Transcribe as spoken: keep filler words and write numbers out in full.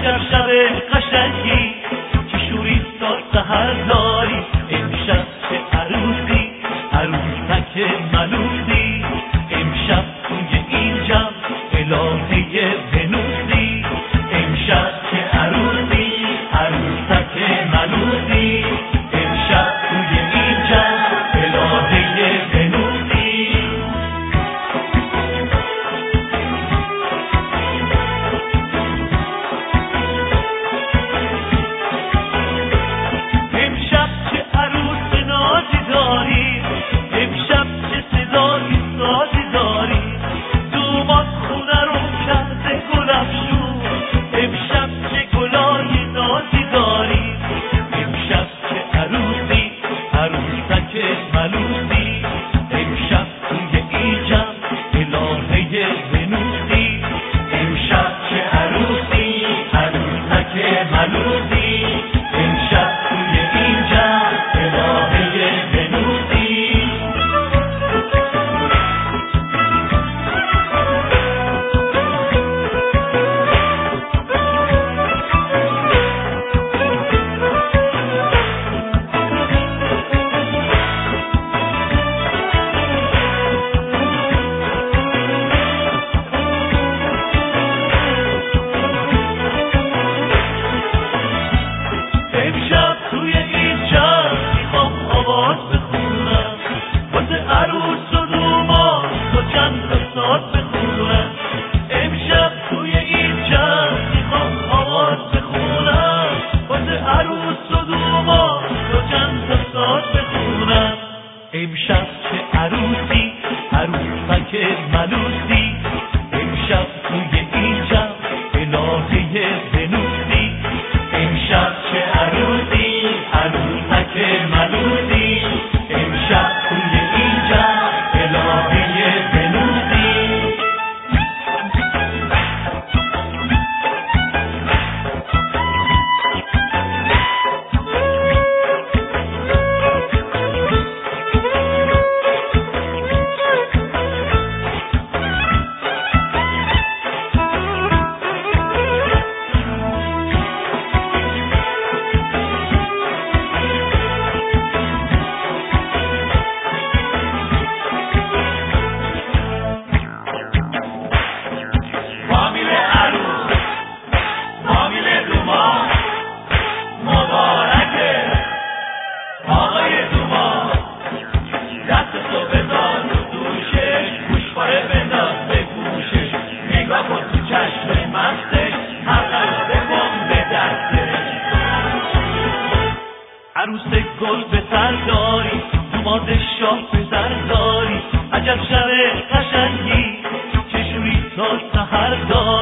عجب شب قشنگی که شوری تا سحر داری، امشب چه عروسی عروسک ملوسی، امشب توی این جمع الهه ونوسی، امشب چه عروسی عروسک ملوسی، امشب توی این جمع الهه ونوسی. امشب چه عروس نازی داری، امشب چه صدای سازی داری، دومات خونه رو کرده گلفشون، امشب چه گلای نازی داری، امشب چه عروسی عروسک ملوسی، امشب توی این جمع الهه ونوسی، امشب چه عروسی عروسک ملوسی، امشب توی این جمع الهه ونوسی. امشب توی این جمع میخوام آواز بخونم، واسه عروس و دومات با چند تا ساز بخونم، امشب توی این جمع میخوام آواز بخونم، واسه عروس و دومات با چند تا ساز بخونم، امشب چه عروسی عروسک ملوسی، امشب توی این جمع الهه ونوسی، امشب چه عروسی عروسک ملوسی، امشب توی این جمع الهه ونوسی. فامیل عروس فامیل دومات مبارکه، آقای دومات دستتو بذار تو دوشش، گوشواره بنداز به گوشش، نگاه کن تو چشم مستش، حقا رو بکن به دستش. عروس گل به سر داری، دومات شاه به سر داری، عجب شب قشنگی که شوری تا سحر داری.